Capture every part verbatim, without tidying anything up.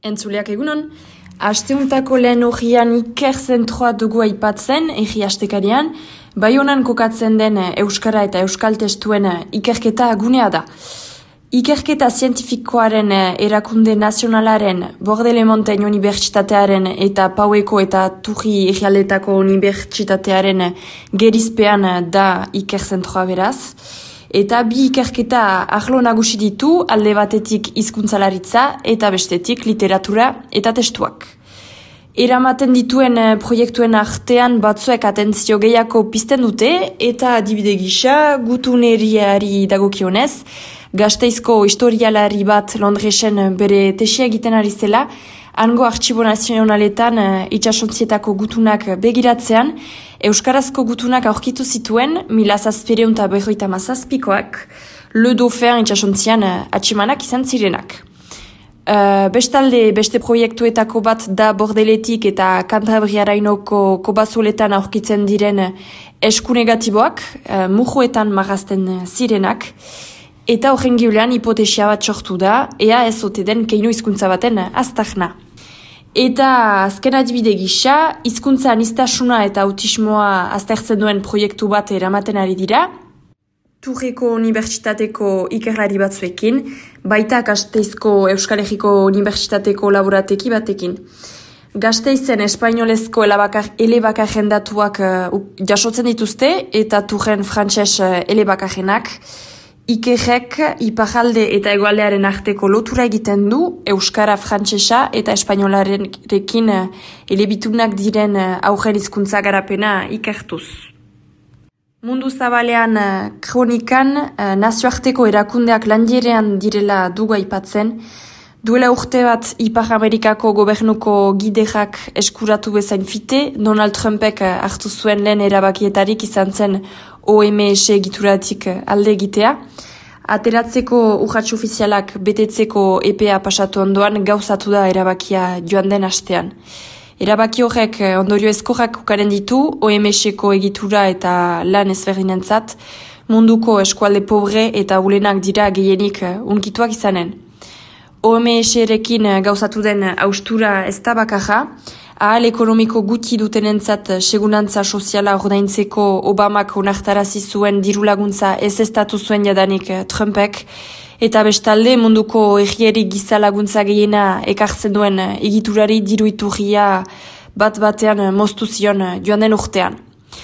Entzuleak egunon, asteuntako lehen urrian Iker zentroa dugu aipatzen, egi astekarian, Baionan kokatzen den Euskara eta Euskal testuen ikerketa gunea da. Ikerketa zientifikoaren erakunde nazionalaren, Bordele Montagne Unibertsitatearen eta Paueko eta Turri Egialetako Unibertsitatearen gerizpean da Iker zentroa beraz. Eta bi ikerketa arlo nagusi ditu alde batetik hizkuntzalaritza eta bestetik literatura eta testuak. Eramaten dituen proiektuen artean batzuek atentzio gehiago pizten dute eta adibide gisa gutuneriari dagokionez, Gasteizko historialari bat Londresen bere tesia egiten ari zela, hango artxibo nazionaletan itsasontzietako gutunak begiratzean, euskarazko gutunak aurkitu zituen, mila zazpireun eta berroita mazazpikoak, Le Dauphin itsasontzian atximanak izan zirenak. Uh, bestalde, beste proiektuetako bat da Bordeletik eta Kantabriarainoko kobazuletan aurkitzen diren eskunegatiboak, uh, mujoetan marrazten zirenak, eta horren giulean hipotesia bat sortu da, ea ez ote den keinu hizkuntza baten aztarna. Eta azken adibide gisa, hizkuntza aniztasuna eta autismoa aztertzen duen proiektu bat eramaten ari dira, Turreko Unibertsitateko ikerlari batzuekin, baita Gasteizko Euskal Herriko Unibertsitateko laborateki batekin. Gasteizen espainolezko elebakar jendatuak uh, jasotzen dituzte, eta Turren frantses uh, elebakarrenak, Ikerrek iparralde eta hegoaldearen arteko lotura egiten du euskara, frantsesa eta espainolarekin elebitunak diren aurren hizkuntza garapena ikertuz. Mundu zabalean kronikan nazioarteko erakundeak landierean direla dugu aipatzen, duela urte bat Ipar Amerikako gobernuko giderak eskuratu bezain fite, Donald Trumpek hartu zuen lehen erabakietarik izan zen O M S egituratik alde egitea. Ateratzeko urratx ofizialak betetzeko epea pasatu ondoan gauzatu da erabakia joan den astean. Erabaki horrek ondorio ezkorrak ukaren ditu O M S-eko egitura eta lan ezberdinentzat, munduko eskualde pobre eta ulenak dira gehienik unkituak izanen. O M S-erekin gauzatu den haustura ez da bakarra, ahal ekonomiko guti dutenentzat segurantzia soziala ordaintzeko Obamak onartarazi zuen diru laguntza ez estatu zuen jadanik Trumpek, eta bestalde munduko egieri giza laguntza gehiena ekartzen duen egiturari diru iturria bat batean moztu zion joan den urtean.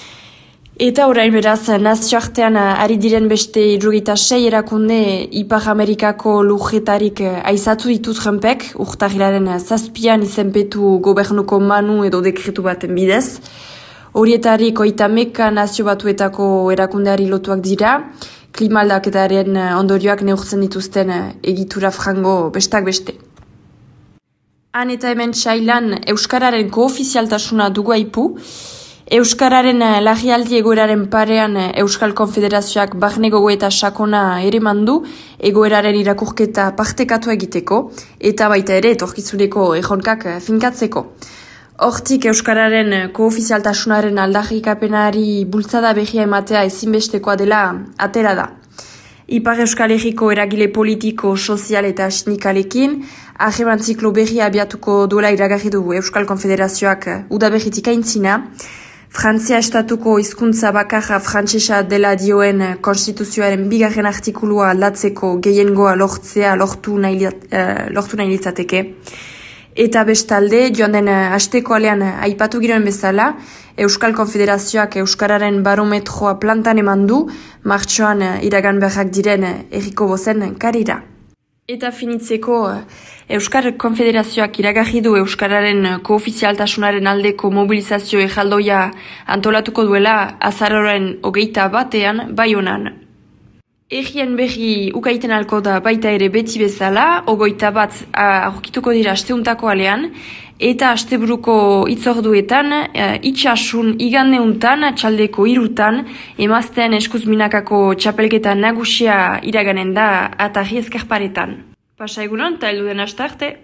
Eta orain beraz, nazioartean ari diren beste hirurogeita sei erakunde Ipar Amerikako lujetarik aizatu ditu Trumpek, urtarrilaren zazpian izenpetu gobernuko manu edo dekretu baten bidez. Horietarik hogeita hamaika nazio batuetako erakundeari lotuak dira, klima aldaketaren ondorioak neurtzen dituzten egitura frango bestak beste. Han eta hemen txailan euskararen koofizialtasuna dugu aipu, Euskararen larrialdi egoeraren parean Euskal Konfederazioak barne gogoeta sakona ere mandu egoeraren irakurketa partekatu egiteko eta baita ere etorkizuneko erronkak finkatzeko. Hortik Euskararen koofizialtasunaren aldarrikapenari bultzada berria ematea ezinbestekoa dela atera da. Ipar Euskal Herriko eragile politiko, sozial eta sindikalekin, harreman ziklo berria abiatuko duela iragarri du Euskal Konfederazioak udaberritik aintzina, Frantzia estatuko hizkuntza bakarra frantsesa dela dioen konstituzioaren bigarren artikulua aldatzeko gehiengoa lortzea lortu nahi, uh, lortu nahi litzateke. Eta bestalde, joan den asteko alean aipatu giroen bezala, Euskal Konfederazioak Euskararen barometroa plantan eman du, martxoan iragan beharrak diren herriko bozen karira. Eta finitzeko, Euskal Konfederazioak iragarri du Euskararen koofizialtasunaren aldeko mobilizazio erraldoia antolatuko duela azaroren hogeita batean Baionan. Errien berri ukaiten alko da baita ere beti bezala, ogoita bat aurkituko dira asteuntako alean, eta asteburuko itzorduetan, itxasun igandeuntan, txaldeko irutan, emazten eskuzminakako txapelketa nagusia iraganen da atarri ezkerparetan. Pasa egunon, eta heldu den astarte.